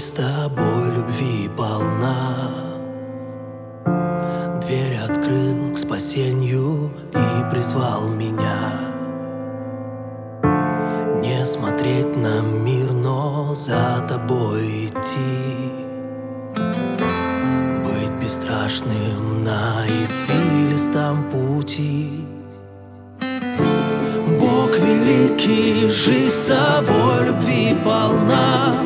Жизнь с тобой любви полна. Дверь открыл к спасению и призвал меня. Не смотреть на мир, но за тобой идти. Быть бесстрашным на извилистом пути. Бог великий, жизнь с тобой любви полна.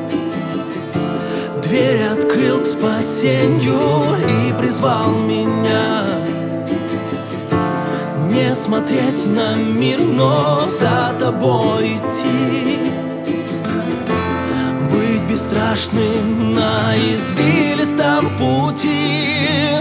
Дверь открыл к спасению и призвал меня. Не смотреть на мир, но за тобой идти. Быть бесстрашным на извилистом пути.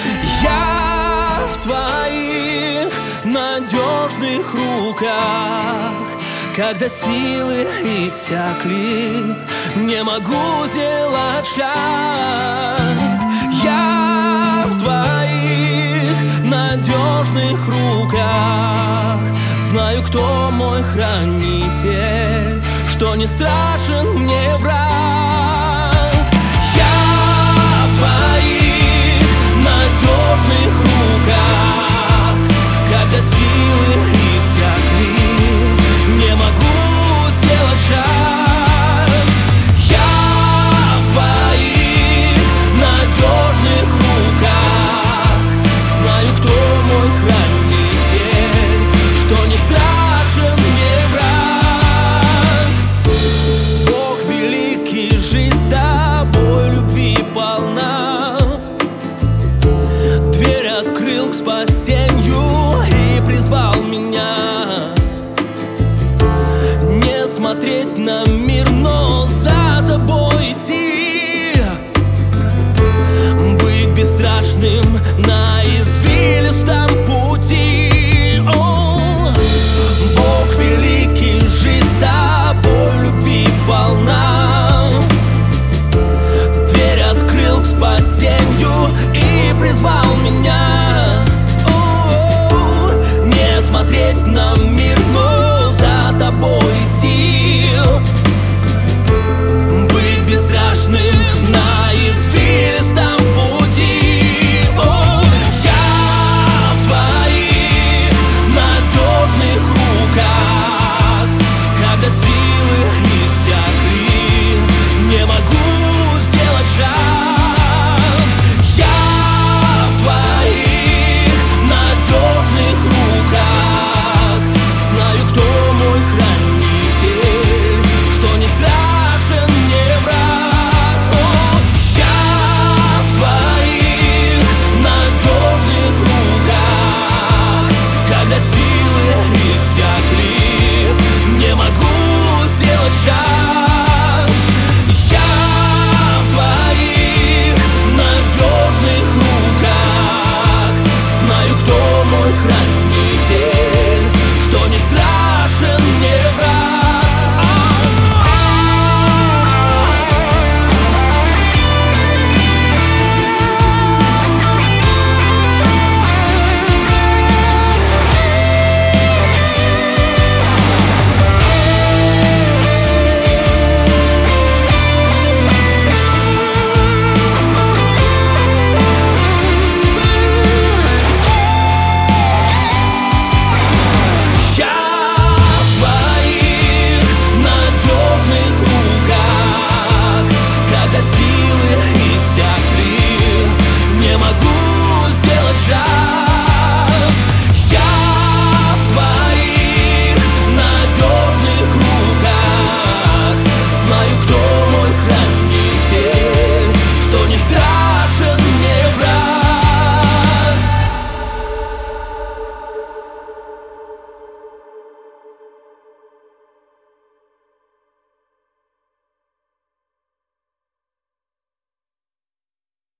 Я в твоих надежных руках. Когда силы иссякли, не могу сделать шаг. Я в твоих надежных руках. Знаю, кто мой хранитель, что не страшен мне враг.